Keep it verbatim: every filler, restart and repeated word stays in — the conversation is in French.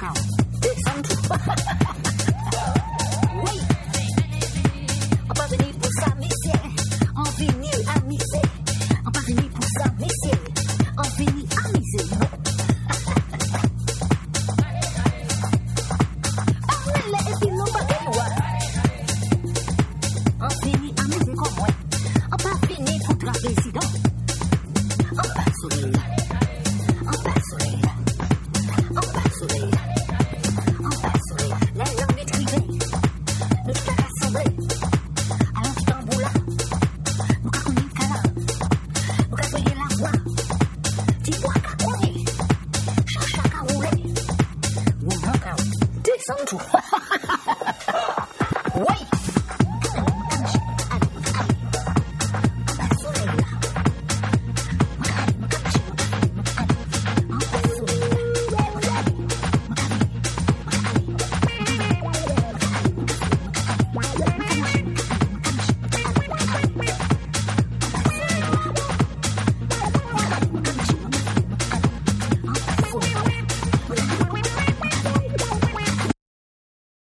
descends tout. Oui, on pas venu pour ça, messieurs. On venu amuser. On pas venu pour ça, messieurs. On venu amuser, non? Parlez-les et puis nous pas de loi. On venu amuser comme moi. On pas venu pour trapper si donc. On passe soleil. On passe soleil. On passe soleil. On passe soleil. Les langues écrivées. Nous t'as rassemblé. Alors tu t'en là. Nous qu'à connaître qu'à là. Nous qu'à payer la voix. Tu bois qu'à connaître. Cherche qu'à rouler. Ou non qu'à descendre tout.